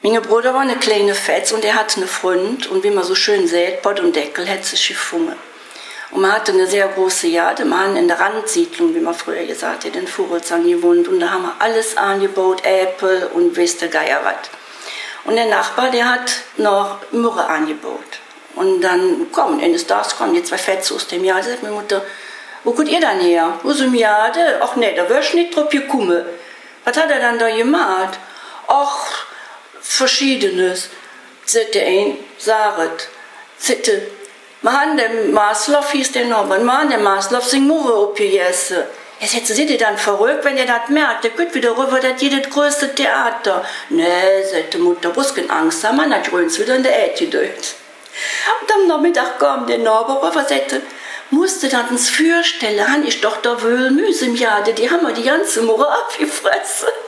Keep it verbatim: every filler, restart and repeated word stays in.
Mein Bruder war eine kleine Fetz und er hatte eine Freund und wie man so schön sieht, Pott und Deckel hat sich gefunden. Und man hatte eine sehr große Jade, man hat in der Randsiedlung, wie man früher gesagt hat, in Vogelsang gewohnt und da haben wir alles angebaut, Äpfel und weißt der Geier was. Und der Nachbar, der hat noch Myrrhe angebaut. Und dann, komm, eines Tages kommen die zwei Fetze aus dem Jahr, da sagt meine Mutter, wo kommt ihr dann her? Wo sind wir? Ach nee, da wirst du nicht drauf gekommen. Was hat er dann da gemacht? Ach, Verschiedenes. Zitte ein, Saret, Zitte. Man, der Maslow hieß der Norbert, man, der Maslow sing Murre abgegessen. Jetzt hätte sie dann verrückt, wenn ihr das merkt. Der geht wieder rüber, das jedes größte Theater. Nee, sagte Mutter, bloß keine Angst haben, man hat uns wieder in der Ecke durch. Und am Nachmittag kam der Norbert rüber und sagte, musste das ins Fürstelle, han ich doch da wohl Müse im Jade, die haben wir die ganze Murre abgefressen.